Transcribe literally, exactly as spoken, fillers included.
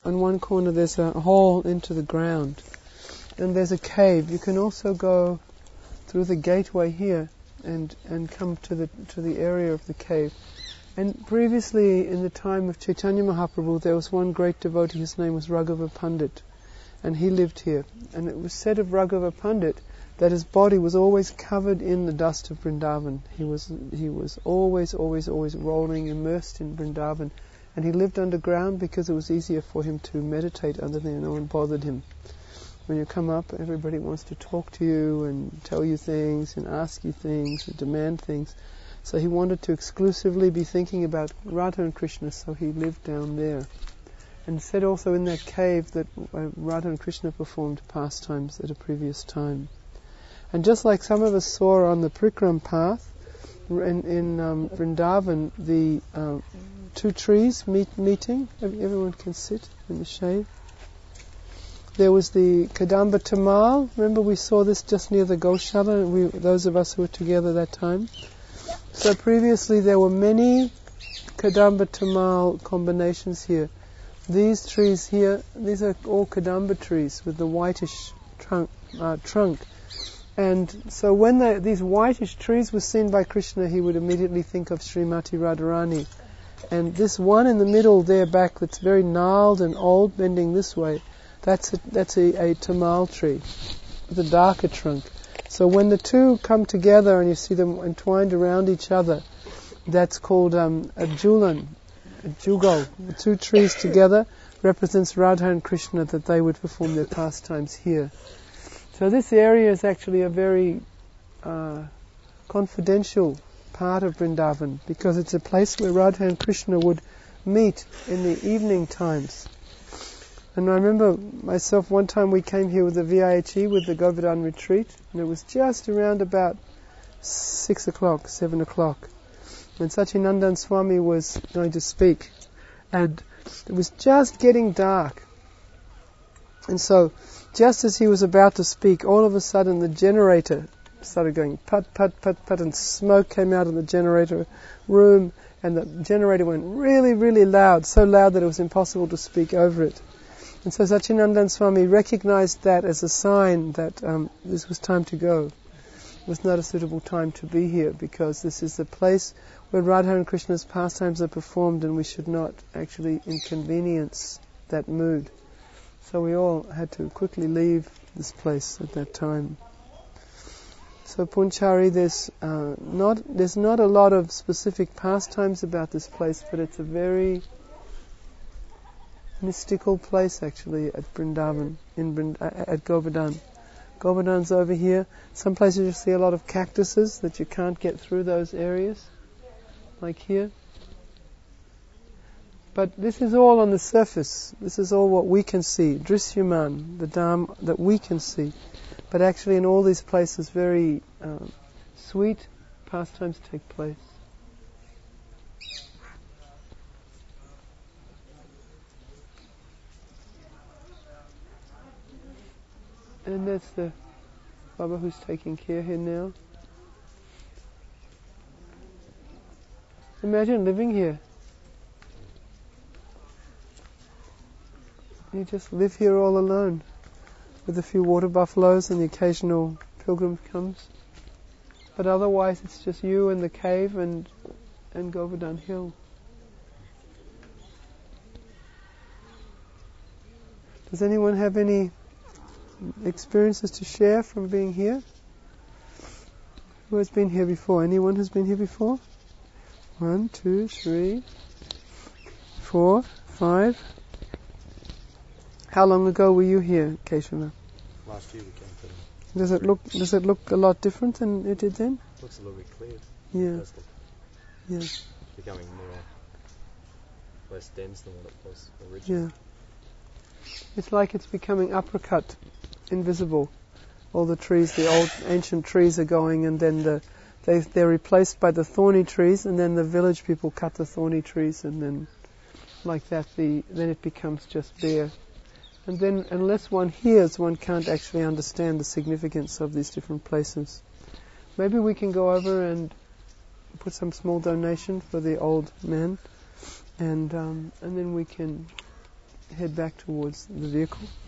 on one corner there's a hole into the ground, and there's a cave. You can also go through the gateway here and and come to the to the area of the cave. And previously, in the time of Chaitanya Mahaprabhu, there was one great devotee. His name was Raghava Pandit, and he lived here. And it was said of Raghava Pandit that his body was always covered in the dust of Vrindavan. He was he was always, always, always rolling, immersed in Vrindavan. And he lived underground because it was easier for him to meditate under there. No one bothered him. When you come up, everybody wants to talk to you and tell you things and ask you things and demand things. So he wanted to exclusively be thinking about Radha and Krishna, so he lived down there. And said also in that cave that uh, Radha and Krishna performed pastimes at a previous time. And just like some of us saw on the Prikram path, in, in um, Vrindavan, the uh, two trees meet, meeting, everyone can sit in the shade. There was the Kadamba Tamal. Remember we saw this just near the Goshala, we, those of us who were together that time. So previously there were many Kadamba Tamal combinations here. These trees here, these are all Kadamba trees with the whitish trunk. Uh, trunk. And so when the, these whitish trees were seen by Krishna, he would immediately think of Srimati Radharani. And this one in the middle there back that's very gnarled and old, bending this way, that's a, that's a, a tamal tree with a darker trunk. So when the two come together and you see them entwined around each other, that's called um, a julan, a jugal. The two trees together represents Radha and Krishna, that they would perform their pastimes here. So this area is actually a very uh, confidential part of Vrindavan, because it's a place where Radha and Krishna would meet in the evening times. And I remember myself, one time we came here with the V I H E, with the Govardhan retreat, and it was just around about six o'clock, seven o'clock, when Sachinandan Swami was going to speak, and it was just getting dark. And so, just as he was about to speak, all of a sudden the generator started going put, put, put, put, and smoke came out of the generator room, and the generator went really, really loud, so loud that it was impossible to speak over it. And so Sachinandan Swami recognized that as a sign that um, this was time to go. It was not a suitable time to be here, because this is the place where Radha and Krishna's pastimes are performed, and we should not actually inconvenience that mood. So we all had to quickly leave this place at that time. So Punchari, there's uh, not there's not a lot of specific pastimes about this place, but it's a very mystical place actually at Vrindavan, in Vrind- at Govardhan. Govardhan's over here. Some places you see a lot of cactuses that you can't get through those areas, like here. But this is all on the surface. This is all what we can see. Drisyaman, the Dham that we can see. But actually in all these places very um, sweet pastimes take place. And that's the Baba who's taking care here now. Imagine living here. You just live here all alone, with a few water buffaloes and the occasional pilgrim comes. But otherwise it's just you and the cave and and Govardhan Hill. Does anyone have any experiences to share from being here? Who has been here before? Anyone has been here before? One, two, three, four, five. How long ago were you here, Keshala? Last year we came to them. Does it look Does it look a lot different than it did then? It looks a little bit cleared. Yeah. It Yeah. It's becoming more less dense than what it was originally. Yeah. It's like it's becoming uppercut, invisible. All the trees, the old ancient trees are going, and then the they they're replaced by the thorny trees, and then the village people cut the thorny trees, and then like that the then it becomes just bare. And then, unless one hears, one can't actually understand the significance of these different places. Maybe we can go over and put some small donation for the old man, and um, and then we can head back towards the vehicle.